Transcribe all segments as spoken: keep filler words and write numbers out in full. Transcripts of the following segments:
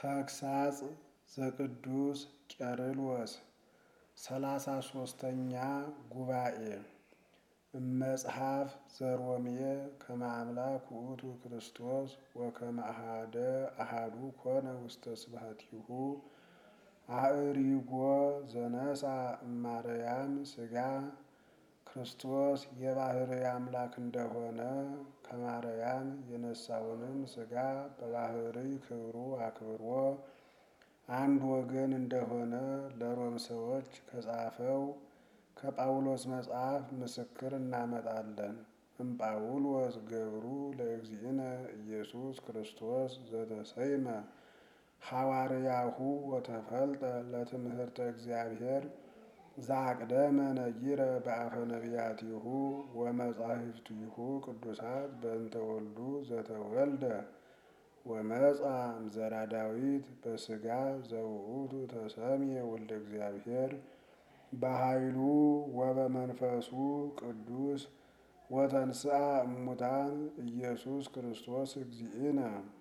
ተግሣጽ ዘቅዱስ ቄርሎስ ሰላሳ ሶስተኛ ጉባኤ እመጽሐፍ ዘሮሜ ከመ አምላክ ውእቱ ክርስቶስ ወከመ አሐደ አሐዱ ኮነ ውስተ ስብሐቲሁ አዕሪጎ ዘነሣ እማርያም ሥጋ ክርስቶስ የባሕርይ አምላክ እንደሆነ ከማርያም የነሣውንም ሥጋ በባሕርይ ክብሩ አክብሮ አንድ ወገን እንደሆነ ለሮም ሰዎች ከጻፈው ከጳውሎስ መጽሐፍ ምስክር እናመጣለን። እምጳውሎስ ገብሩ ለእግዚእነ ኢየሱስ ክርስቶስ ዘተሰይመ ሐዋርያሁ ወተፈልጠ ለትምህርተ እግዚአብሔር ዘአቅደመ ነጊረ በአፈ ነቢያቲሁ ወመጻሕፍቲሁ ቅዱሳት በእንተ ወልዱ ዘተወልደ ወመጻ እምዘራ ዳዊት በሥጋ ዘውእቱ ተሰምየ ወልደ እግዚአብሔር በኃይሉ ወበመንፈሱ ቅዱስ ወተንሥአ እሙታን ኢየሱስ ክርስቶስ እግዚእነ።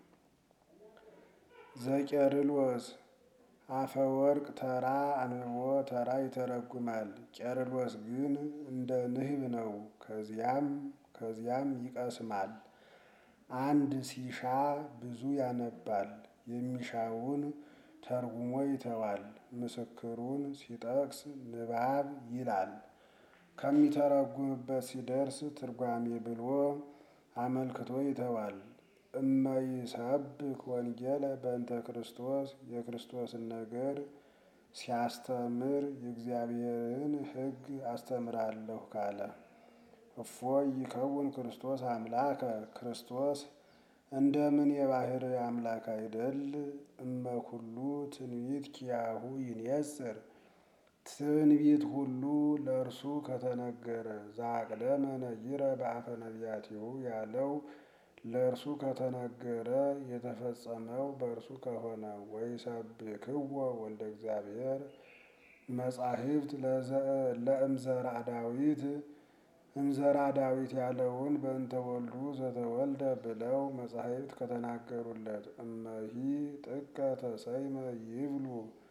ዘቄርሎስ አፈወርቅ ተራ አንብቦ ተራ ይተረጉማል። ቄርሎስ ግን እንደ ንህብ ነው፣ ከዚያም ከዚያም ይቀስማል። አንድ ሲሻ ብዙ ያነባል፣ የሚሻውን ተርጉሞ ይተዋል። ምስክሩን ሲጠቅስ ንባብ ይላል። ከሚተረጉምበት ሲደርስ ትርጓሜ ብሎ አመልክቶ ይተዋል። እመይሰብክ ወንጌለ በእንተ ክርስቶስ የክርስቶስን ነገር ሲያስተምር የእግዚአብሔርን ሕግ አስተምራለሁ ካለ እፎ ይከውን ክርስቶስ አምላከ ክርስቶስ እንደምን የባሕርይ አምላክ አይደል? እመኩሉ ትንቢት ኪያሁ ይንየጽር ትንቢት ሁሉ ለእርሱ ከተነገረ ዘአቅደመ ነጊረ በአፈ ነቢያቲሁ ያለው ለእርሱ ከተነገረ የተፈጸመው በእርሱ ከሆነ ወይሰብክዎ ወልደ እግዚአብሔር መጻሕፍት ለእምዘራ ዳዊት እምዘራ ዳዊት ያለውን በእንተ ወልዱ ዘተወልደ ብለው መጻሕፍት ከተናገሩለት እመሂ ጥቀ ተሰይመ ይብሉ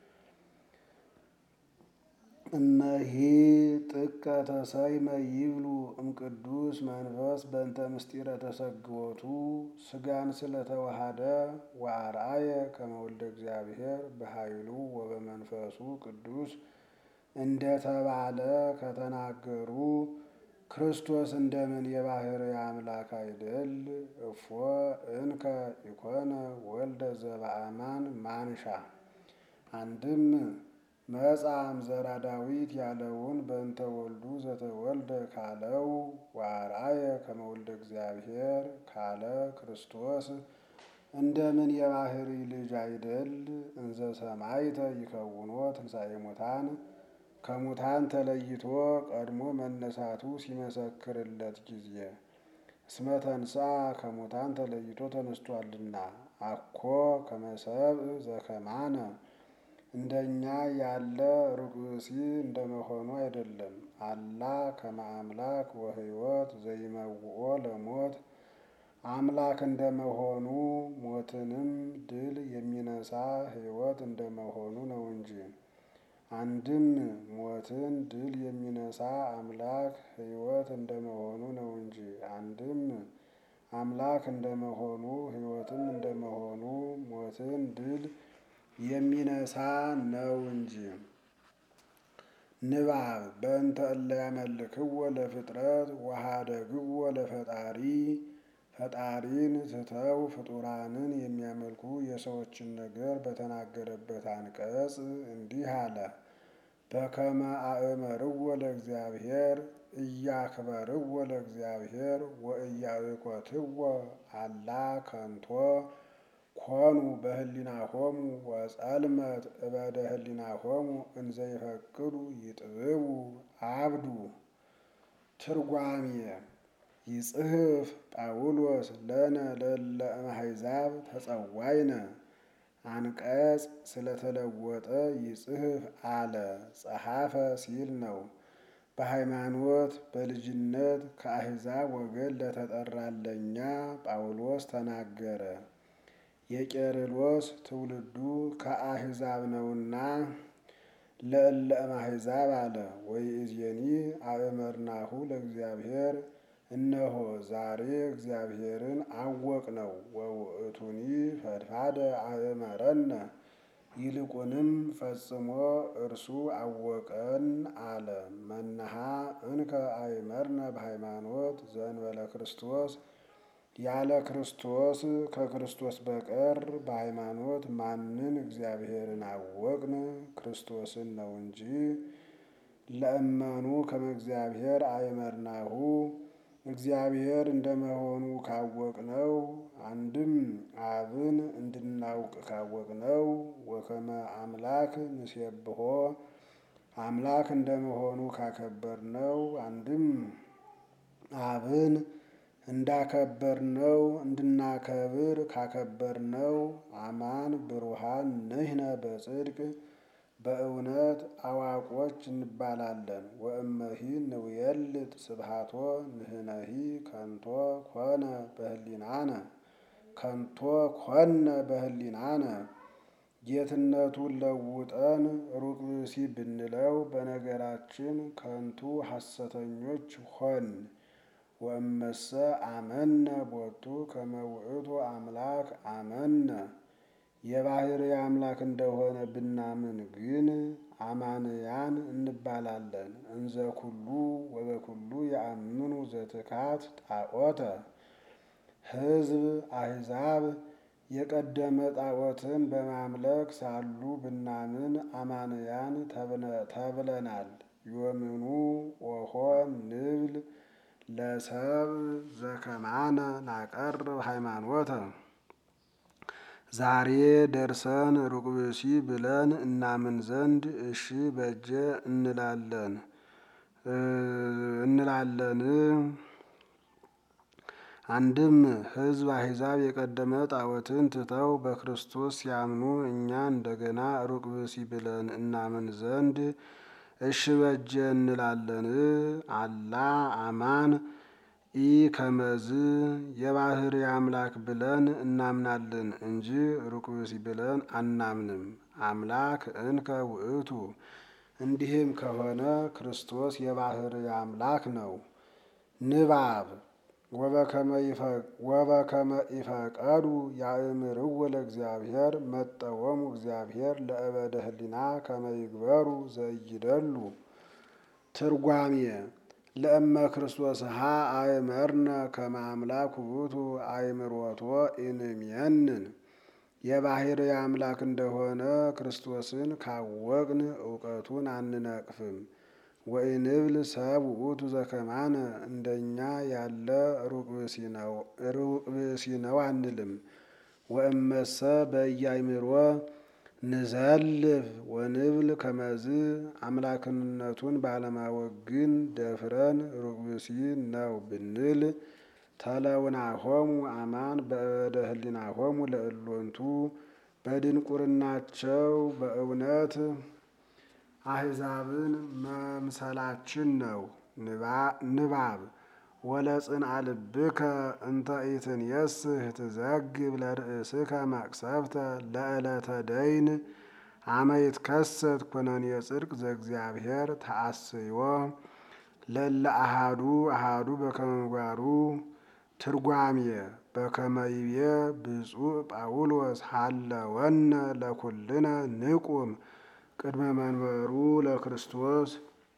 እመሂ ጥቀ ተሰይመ ይብሉ እምቅዱስ መንፈስ በእንተ ምስጢረ ተሰግወቱ ሥጋን ስለተዋሃደ ወአርአየ ከመ ወልደ እግዚአብሔር በኃይሉ ወበመንፈሱ ቅዱስ እንደተባለ ከተናገሩ ክርስቶስ እንደምን የባሕርይ አምላክ አይደል? እፎ እንከ ኢኮነ ወልደ ዘበአማን ማንሻ። አንድም መጻ እምዘራ ዳዊት ያለውን በእንተ ወልዱ ዘተወልደ ካለው ወአርአየ ከመ ወልደ እግዚአብሔር ካለ ክርስቶስ እንደምን የባሕርይ ልጅ አይደል? እንዘ ሰማዕተ ይከውኖ ትንሣኤ ሙታን ከሙታን ተለይቶ ቀድሞ መነሳቱ ሲመሰክርለት ጊዜ እስመ ተንሥአ ከሙታን ተለይቶ ተነስቷልና። አኮ ከመ ሰብእ ዘከማነ እንደኛ ያለ ሩቅ ብእሲ እንደመሆኑ አይደለም። አላ ከመ አምላክ ወሕይወት ዘይመውኦ ለሞት አምላክ እንደመሆኑ ሞትንም ድል የሚነሳ ሕይወት እንደመሆኑ ነው እንጂ። አንድም ሞትን ድል የሚነሳ አምላክ ሕይወት እንደመሆኑ ነው እንጂ። አንድም አምላክ እንደመሆኑ ሕይወትም እንደመሆኑ ሞትን ድል የሚነሳ ነው እንጂ። ንባብ በእንተ እለ ያመልክዎ ለፍጥረት ወኀደግዎ ለፈጣሪ ፈጣሪን ትተው ፍጡራንን የሚያመልኩ የሰዎችን ነገር በተናገረበት አንቀጽ እንዲህ አለ። በከመ አእመርዎ ለእግዚአብሔር እያክበርዎ ለእግዚአብሔር ወእያእኮትዎ አላ ከንቶ ኮኑ በህሊናሆሙ ወጸልመት እበደ ህሊናሆሙ እንዘ ይፈቅዱ ይጥብቡ አብዱ። ትርጓሜ ይጽሕፍ ጳውሎስ ለነ ለእለ እምአሕዛብ ተጸዋይነ። አንቀጽ ስለተለወጠ ይጽሕፍ አለ ጸሐፈ ሲል ነው። በሃይማኖት በልጅነት ከአሕዛብ ወገን ለተጠራን ለእኛ ጳውሎስ ተናገረ። የቄርሎስ ትውልዱ ከአሕዛብ ነውና ለእለ እምአሕዛብ አለ። ወይእዜኒ አእመርናሁ ለእግዚአብሔር እነሆ ዛሬ እግዚአብሔርን አወቅነው። ወውእቱኒ ፈድፋደ አእመረነ ይልቁንም ፈጽሞ እርሱ አወቀን አለ። መነሃ እንከ አእመርነ በሃይማኖት ዘእንበለ ክርስቶስ ያለ ክርስቶስ ከክርስቶስ በቀር በሃይማኖት ማንን እግዚአብሔርን አወቅን? ክርስቶስን ነው እንጂ። ለእመኑ ከመ እግዚአብሔር አእመርናሁ እግዚአብሔር እንደመሆኑ ካወቅነው፣ አንድም አብን እንድናውቅ ካወቅነው፣ ወከመ አምላክ ንሴብሖ አምላክ እንደመሆኑ ካከበርነው፣ አንድም አብን እንዳከበርነው እንድናከብር ካከበርነው፣ አማን ብሩሃን ንሕነ በጽድቅ በእውነት አዋቆች እንባላለን። ወእመሂ ንውየልጥ ስብሐቶ ንሕነሂ ከንቶ ኮነ በህሊናነ ከንቶ ኮነ በህሊናነ ጌትነቱን ለውጠን ሩቅ ብእሲ ብንለው በነገራችን ከንቱ ሐሰተኞች ሆን። ወእመሰ አመነ ቦቱ ከመ ውእቱ አምላክ አመነ የባሕርይ አምላክ እንደሆነ ብናምን ግን አማንያን እንባላለን። እንዘ ኩሉ ወበኩሉ የአምኑ ዘትካት ጣዖተ ሕዝብ አሕዛብ የቀደመ ጣዖትን በማምለክ ሳሉ ብናምን አማንያን ተብለናል። ዮምኑ ኦሖ ንብል ለሰብ ዘከማነ ናቀርብ ሃይማኖተ ዛሬ ደርሰን ሩቅ ብእሲ ብለን እናምን ዘንድ እሺ በጀ እንላለን እንላለን። አንድም ሕዝብ አሕዛብ የቀደመ ጣዖትን ትተው በክርስቶስ ሲያምኑ እኛ እንደገና ሩቅ ብእሲ ብለን እናምን ዘንድ እሺ በጀ እንላለን። አላ አማን ኢ ከመዝ የባሕርይ አምላክ ብለን እናምናለን እንጂ ሩቅ ብእሲ ብለን አናምንም። አምላክ እንከ ውእቱ እንዲህም ከሆነ ክርስቶስ የባሕርይ አምላክ ነው። ንባብ ወበከመ ኢፈቀዱ ያእምርዎ ለእግዚአብሔር መጠወሙ እግዚአብሔር ለእበደ ህሊና ከመ ይግበሩ ዘይደሉ። ትርጓሜ ለእመ ክርስቶስሃ አእመርነ ከመ አምላክ ውእቱ አእምሮቶ ኢንሜንን የባሕርይ አምላክ እንደሆነ ክርስቶስን ካወቅን እውቀቱን አንነቅፍም። ወኢንብል ሰብ ውእቱ ዘከማነ እንደኛ ያለ ሩቅ ብእሲ ነው አንልም። ወእመሰ በኢያእምሮ ንዘልፍ ወንብል ከመዝ አምላክነቱን ባለማወቅ ግን ደፍረን ሩቅ ብእሲ ነው ብንል ተለውናሆሙ አማን በእደ ህሊናሆሙ ለእሎንቱ በድንቁርናቸው በእውነት አሕዛብን መምሰላችን ነው። ንባብ ወለጽንዓ ልብከ እንተ ኢትንየስህ ትዘግብ ለርእስከ መቅሰፍተ ለዕለተ ደይን አመ ይትከሰት ኩነኔ ጽድቅ ዘእግዚአብሔር ተአስዮ ለእለ አሐዱ አሐዱ በከመ ምግባሩ። ትርጓሜ በከመ ይቤ ብፁዕ ጳውሎስ ሀለወነ ለኩልነ ንቁም ቅድመ መንበሩ ለክርስቶስ።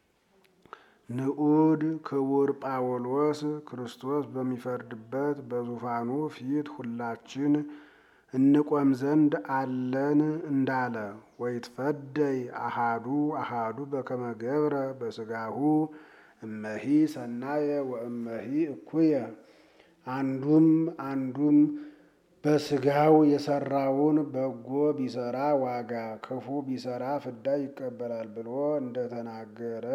ንዑድ ክቡር ጳውሎስ ክርስቶስ በሚፈርድበት በዙፋኑ ፊት ሁላችን እንቆም ዘንድ አለን እንዳለ። ወይትፈደይ አሐዱ አሐዱ በከመ ገብረ በሥጋሁ እመሂ ሰናየ ወእመሂ እኩየ። አንዱም አንዱም በሥጋው የሰራውን በጎ ቢሰራ ዋጋ፣ ክፉ ቢሰራ ፍዳ ይቀበላል ብሎ እንደተናገረ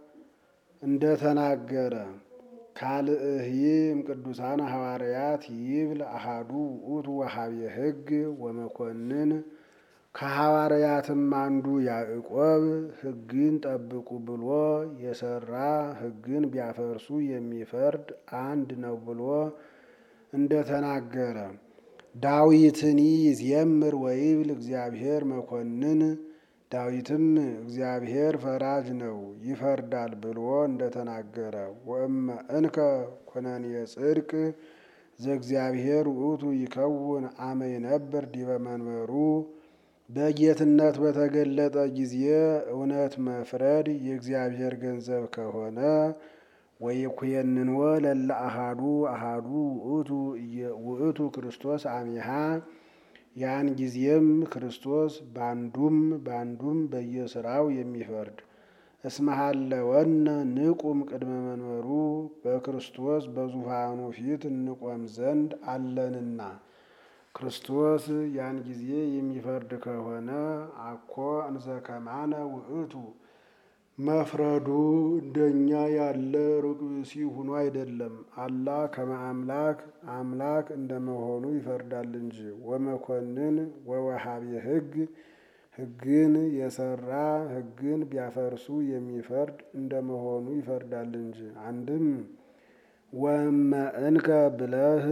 እንደተናገረ ካልእህይም ቅዱሳን ሐዋርያት ይብል አሐዱ ውእቱ ወሀቤ ሕግ ወመኮንን። ከሐዋርያትም አንዱ ያዕቆብ ሕግን ጠብቁ ብሎ የሰራ ሕግን ቢያፈርሱ የሚፈርድ አንድ ነው ብሎ እንደተናገረ ዳዊትኒ ይዜምር ወይብል እግዚአብሔር መኮንን ዳዊትም እግዚአብሔር ፈራጅ ነው ይፈርዳል ብሎ እንደተናገረ ወእመ እንከ ኮነኔ ጽድቅ ዘእግዚአብሔር ውእቱ ይከውን አመ ይነብር ዲበ መንበሩ በጌትነት በተገለጠ ጊዜ እውነት መፍረድ የእግዚአብሔር ገንዘብ ከሆነ ወይኩየንንወ ለለ አሃዱ አሃዱ ውእቱ ክርስቶስ አሚሃ ያን ጊዜም ክርስቶስ ባንዱም ባንዱም በየስራው የሚፈርድ እስመሃለወነ ንቁም ቅድመ መንበሩ በክርስቶስ በዙፋኑ ፊት እንቆም ዘንድ አለንና ክርስቶስ ያን ጊዜ የሚፈርድ ከሆነ አኮ እንዘ ከማነ ውእቱ መፍረዱ እንደኛ ያለ ሩቅ ብእሲ ሆኖ አይደለም። አላ ከመ አምላክ አምላክ እንደመሆኑ ይፈርዳል እንጂ ወመኮንን ወወሃቢ ሕግ ሕግን የሰራ ሕግን ቢያፈርሱ የሚፈርድ እንደመሆኑ ይፈርዳል እንጂ። አንድም ወእመ እንከ ብለህ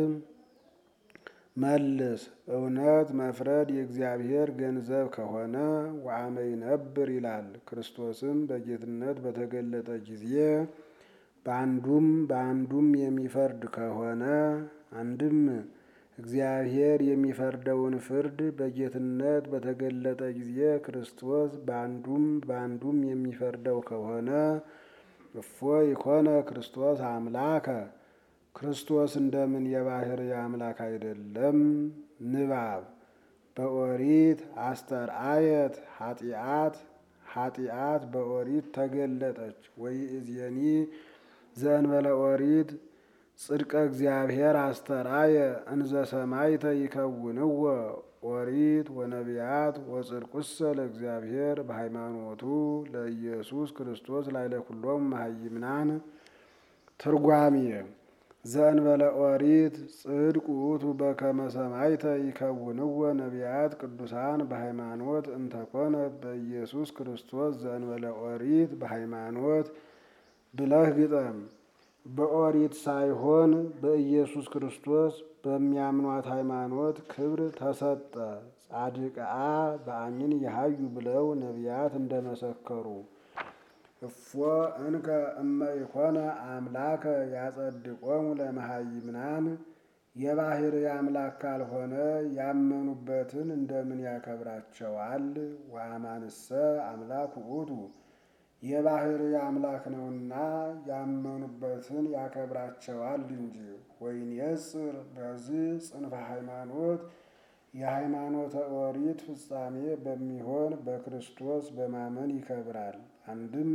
መልስ እውነት መፍረድ የእግዚአብሔር ገንዘብ ከሆነ ወአመ ይነብር ይላል። ክርስቶስም በጌትነት በተገለጠ ጊዜ በአንዱም በአንዱም የሚፈርድ ከሆነ አንድም እግዚአብሔር የሚፈርደውን ፍርድ በጌትነት በተገለጠ ጊዜ ክርስቶስ በአንዱም በአንዱም የሚፈርደው ከሆነ እፎ ይኮነ ክርስቶስ አምላከ ክርስቶስ እንደምን የባህርይ አምላክ አይደለም? ንባብ በኦሪት አስተርአየት ኃጢአት ኃጢአት በኦሪት ተገለጠች። ወይእዜኒ ዘእንበለ ኦሪት ጽድቀ እግዚአብሔር አስተርአየ እንዘ ሰማዕተ ይከውንዎ ኦሪት ወነቢያት ወጽድቁሰ ለእግዚአብሔር በሃይማኖቱ ለኢየሱስ ክርስቶስ ላዕለ ኩሎሙ መሃይምናን። ትርጓሜ ዘእንበለ ኦሪት ጽድቅ ውእቱ በከመ ሰማዕተ ይከውንዎ ነቢያት ቅዱሳን በሃይማኖት እንተኮነት በኢየሱስ ክርስቶስ ዘእንበለ ኦሪት በሃይማኖት ብለህ ግጠም። በኦሪት ሳይሆን በኢየሱስ ክርስቶስ በሚያምኗት ሃይማኖት ክብር ተሰጠ። ጻድቃ በአሚን ይሃዩ ብለው ነቢያት እንደመሰከሩ እፎ እንከ እመ ኢኮነ አምላከ ያጸድቆሙ ለመሃይምናን የባህርይ አምላክ ካልሆነ ያመኑበትን እንደምን ያከብራቸዋል? ወአማንሰ አምላክ ውእቱ የባህርይ አምላክ ነውና ያመኑበትን ያከብራቸዋል እንጂ። ወይንየጽር በዚህ ጽንፈ ሃይማኖት የሃይማኖተ ኦሪት ፍጻሜ በሚሆን በክርስቶስ በማመን ይከብራል። አንድም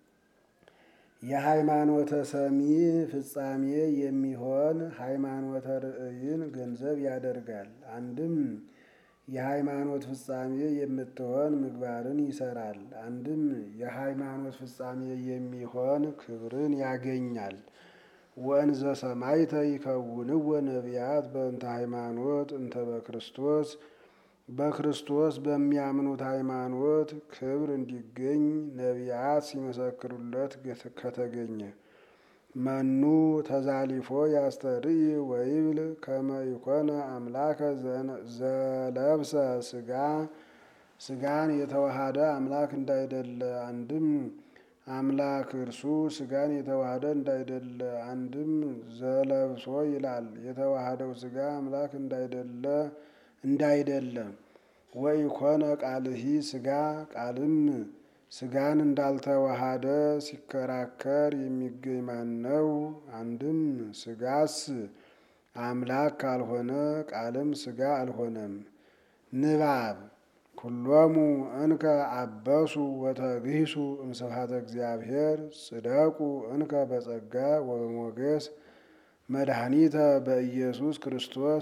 የሃይማኖተ ሰሚ ፍጻሜ የሚሆን ሃይማኖተ ርእይን ገንዘብ ያደርጋል። አንድም የሃይማኖት ፍጻሜ የምትሆን ምግባርን ይሰራል። አንድም የሃይማኖት ፍጻሜ የሚሆን ክብርን ያገኛል። ወእንዘ ሰማዕተ ይከውንዎ ነቢያት በእንተ ሃይማኖት እንተ በክርስቶስ በክርስቶስ በሚያምኑት ሃይማኖት ክብር እንዲገኝ ነቢያት ሲመሰክሩለት ከተገኘ መኑ ተዛሊፎ ያስተርኢ ወይብል ከመ ኢኮነ አምላከ ዘለብሰ ሥጋ ሥጋን የተዋሃደ አምላክ እንዳይደለ። አንድም አምላክ እርሱ ሥጋን የተዋሃደ እንዳይደለ። አንድም ዘለብሶ ይላል የተዋሃደው ሥጋ አምላክ እንዳይደለ እንዳይደለ። ወኢኮነ ቃልሂ ሥጋ ቃልም ሥጋን እንዳልተዋሃደ ሲከራከር የሚገኝ ማን ነው? አንድም ሥጋስ አምላክ ካልሆነ ቃልም ሥጋ አልሆነም። ንባብ ኩሎሙ እንከ አበሱ ወተግሂሱ እምስብሐተ እግዚአብሔር ጽደቁ እንከ በጸጋ ወበሞገስ መድኃኒተ በኢየሱስ ክርስቶስ።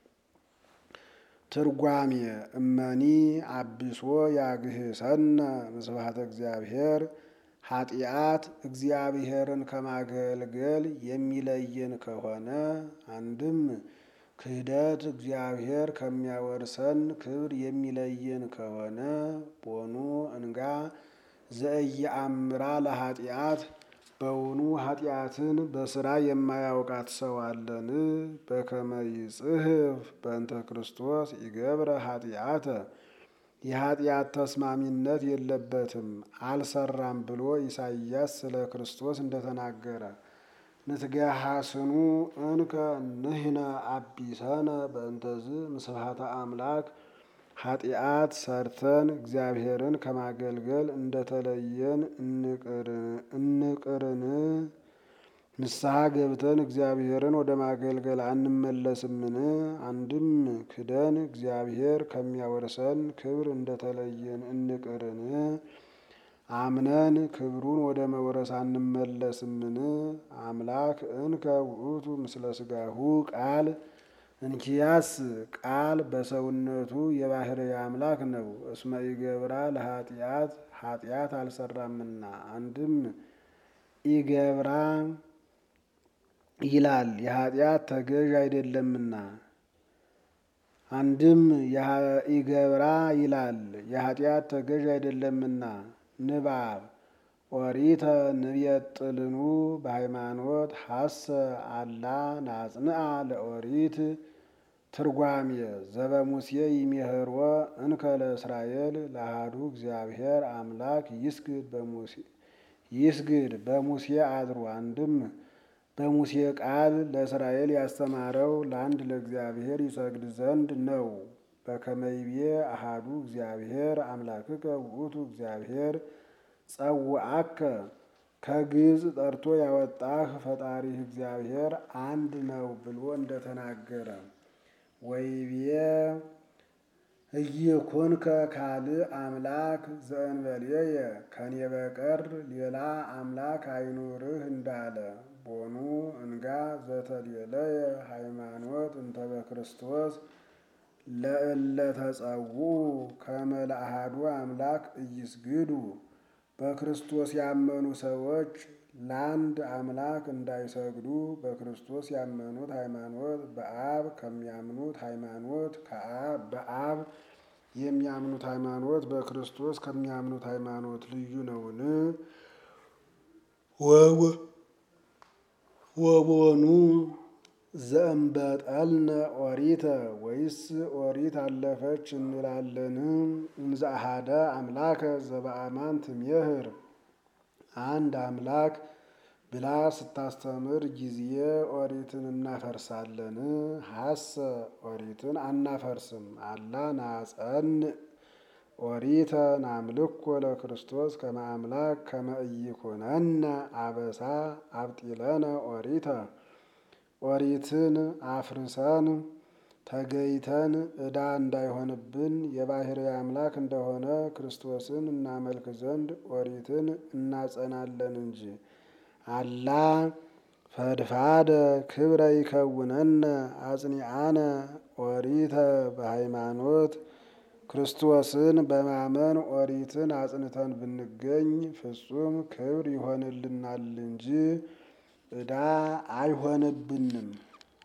ትርጓሜ እመኒ አብሶ ያግህሰነ ምስብሐተ እግዚአብሔር ኃጢአት እግዚአብሔርን ከማገልገል የሚለየን ከሆነ አንድም ክህደት እግዚአብሔር ከሚያወርሰን ክብር የሚለየን ከሆነ ቦኑ እንጋ ዘኢየአምራ ለኃጢአት በውኑ ኃጢአትን በስራ የማያውቃት ሰው አለን? በከመ ይጽሕፍ በእንተ ክርስቶስ ይገብረ ኃጢአተ የኃጢአት ተስማሚነት የለበትም አልሰራም ብሎ ኢሳይያስ ስለ ክርስቶስ እንደተናገረ ንትገሃስኑ እንከ ንሕነ አቢሰነ በእንተዝ ምስብሐተ አምላክ ኃጢአት ሰርተን እግዚአብሔርን ከማገልገል እንደተለየን እንቅርን? ንስሐ ገብተን እግዚአብሔርን ወደ ማገልገል አንመለስምን? አንድም ክደን እግዚአብሔር ከሚያወርሰን ክብር እንደተለየን እንቅርን? አምነን ክብሩን ወደ መውረስ አንመለስምን? አምላክ እንከ ውእቱ ምስለ ሥጋሁ ቃል እንኪያስ ቃል በሰውነቱ የባህርይ አምላክ ነው። እስመ ኢገብራ ለኃጢአት ኃጢአት አልሰራምና። አንድም ኢገብራ ይላል የኃጢአት ተገዥ አይደለምና። አንድም ኢገብራ ይላል የኃጢአት ተገዥ አይደለምና። ንባብ ኦሪተ ንቤጥልኑ በሃይማኖት ሐሰ አላ ናጽንዓ ለኦሪት ትርጓሜ ዘበሙሴ ይሜህሮ እንከ ለእስራኤል ለአሐዱ እግዚአብሔር አምላክ ይስግድ በሙሴ ይስግድ በሙሴ አድሮ። አንድም በሙሴ ቃል ለእስራኤል ያስተማረው ለአንድ ለእግዚአብሔር ይሰግድ ዘንድ ነው። በከመ ይቤ አሐዱ እግዚአብሔር አምላክከ ውእቱ እግዚአብሔር ጸውዐከ ከግብፅ ጠርቶ ያወጣህ ፈጣሪህ እግዚአብሔር አንድ ነው ብሎ እንደተናገረ ወይቤ ኢይኩንከ ካልእ አምላክ ዘእንበሌየ ከኔ በቀር ሌላ አምላክ አይኑርህ እንዳለ ቦኑ እንጋ ዘተሌለየ ሃይማኖት እንተ በክርስቶስ ለእለ ተጸውዑ ከመ ለአሐዱ አምላክ ኢይስግዱ። በክርስቶስ ያመኑ ሰዎች ለአንድ አምላክ እንዳይሰግዱ በክርስቶስ ያመኑት ሃይማኖት በአብ ከሚያምኑት ሃይማኖት በአብ የሚያምኑት ሃይማኖት በክርስቶስ ከሚያምኑት ሃይማኖት ልዩ ነውን? ወቦኑ ዘእምበጠልነ ኦሪተ ወይስ ኦሪት አለፈች እንላለን? እንዘ አሐደ አምላከ ዘበአማን ትሜህር አንድ አምላክ ብላ ስታስተምር ጊዜ ኦሪትን እናፈርሳለን? ሐሰ ኦሪትን አናፈርስም። አላ ናጸንዕ ኦሪተ ናምልኮ ለክርስቶስ ከመ አምላክ ከመ ኢይኩነነ አበሳ አብጢለነ ኦሪተ ኦሪትን አፍርሰን ተገይተን ዕዳ እንዳይሆንብን የባህርይ አምላክ እንደሆነ ክርስቶስን እናመልክ ዘንድ ኦሪትን እናጸናለን እንጂ። አላ ፈድፋደ ክብረ ይከውነነ አጽኒዓነ ኦሪተ በሃይማኖት ክርስቶስን በማመን ኦሪትን አጽንተን ብንገኝ ፍጹም ክብር ይሆንልናል እንጂ ዕዳ አይሆንብንም።